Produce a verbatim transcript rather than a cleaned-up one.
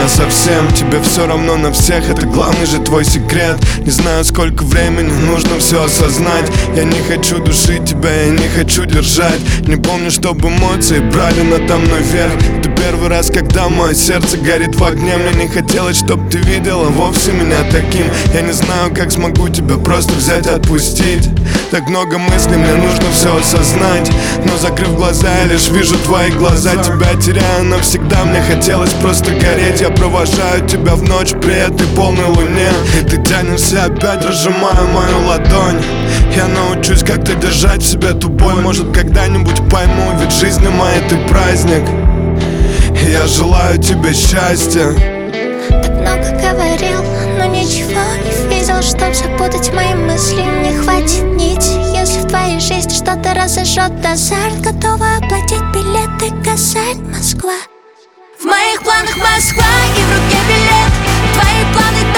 совсем. Тебе все равно на всех, это главный же твой секрет. Не знаю, сколько времени нужно все осознать. Я не хочу душить тебя, я не хочу держать. Не помню, чтобы эмоции брали надо мной верх. Ты первый раз, когда мое сердце горит в огне. Мне не хотелось, чтоб ты видела вовсе меня таким. Я не знаю, как смогу тебя просто взять и отпустить. Так много мыслей, мне нужно все осознать. Но закрыв глаза, я лишь вижу твои глаза. Тебя теряю навсегда, мне хотелось просто гореть. Я провожаю тебя в ночь при этой полной луне. И ты тянешься опять, разжимая мою ладонь. Я научусь как-то держать в себе ту боль. Может, когда-нибудь пойму, ведь жизнь моя ты праздник. И я желаю тебе счастья. Так много говорил, но ничего не видел. Чтоб запутать мои мысли, мне хватит нить. Если в твоей жизни что-то разожжет азарт, готова оплатить билеты, Казань, Москва. В моих планах Москва и в руке билет. Твои планы